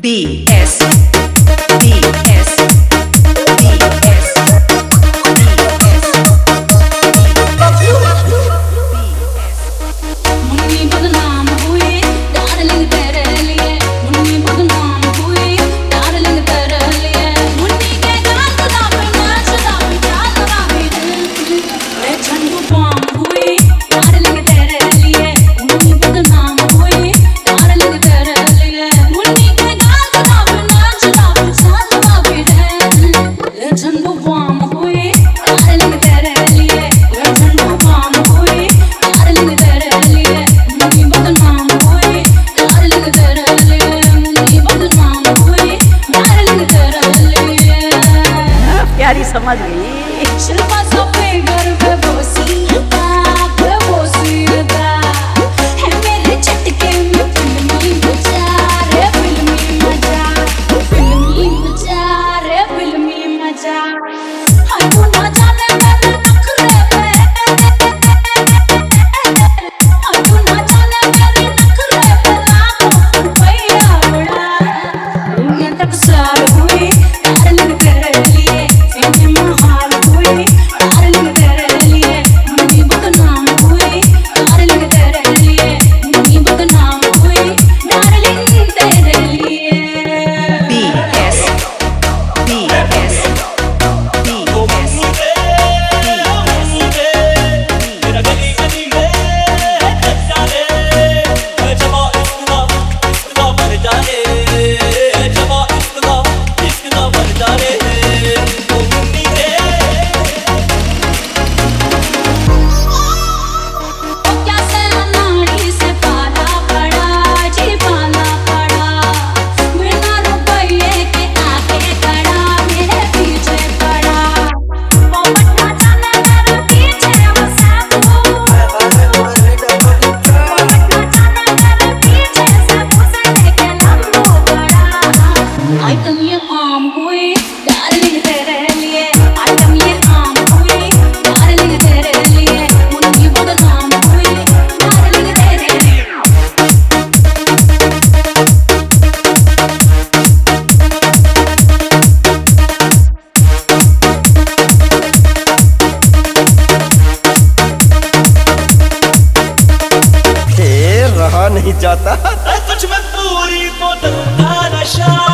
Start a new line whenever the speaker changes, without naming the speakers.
B S B S B S
Munni बदनाम हुई darling तेरे लिए, मुन्नी बदनाम हुई डार्लिंग तेरे लिए, मुन्नी के गाल गुलाबी नाचदा भी चालदा भी रे झंडू बम हुई डार्लिंग तेरे लिए, मुन्नी बदनाम हुई डार्लिंग तेरे लिए, मुन्नी के गाल गुलाबी नाचदा भी चालदा भी रे झंडू बम हुई डार्लिंग तेरे लिए, रे झंडू बम हुई डार्लिंग तेरे लिए, मुन्नी बदनाम हुई डार्लिंग तेरे लिए, मुन्नी बदनाम हुई डार्लिंग तेरे लिए।
प्यारी समझ गई।
शिल्पा सोफे घर पे बोसीता है मेरे झटके में फिल्मी मजा रे, फिल्मी मजा, फिल्मी मजा रे, फिल्मी मजा। हाँ तू ना जाने मेरे नखरे पे, हाँ तू ना जाने मेरे नखरे पे लाखों रुपया उड़ा, दुनिया तक सार हुई डार्लिंग तेरे लिए, सीने में हार हुई डार्लिंग तेरे लिए, मुन्नी बदनाम हुई डार्लिंग तेरे लिए, मुन्नी बदनाम हुई डार्लिंग तेरे लिए।
B S B S B S
मेरा गली गली में जाने जमा इतना मर जाने, जमा इतना मर जाने ओ मुन्नी रे।
ओ क्या से नाड़ी से पाला पड़ा जी, पाला पड़ा बिना रुपये के आके खड़ा मेरे पीछे पड़ा, वो पटना जाने मेरे पीछे वो सब वो पटना जाने मेरे पीछे सब उसे लेके लंबो पड़ा। आइटम ये आम हुई डार्लिंग तेरे लिए, आइटम ये आम हुई डार्लिंग तेरे लिए, मुन्नी बदनाम हुई डार्लिंग तेरे लिए।
रहा नहीं जाता।
तुझ में पूरी बोतल का नशा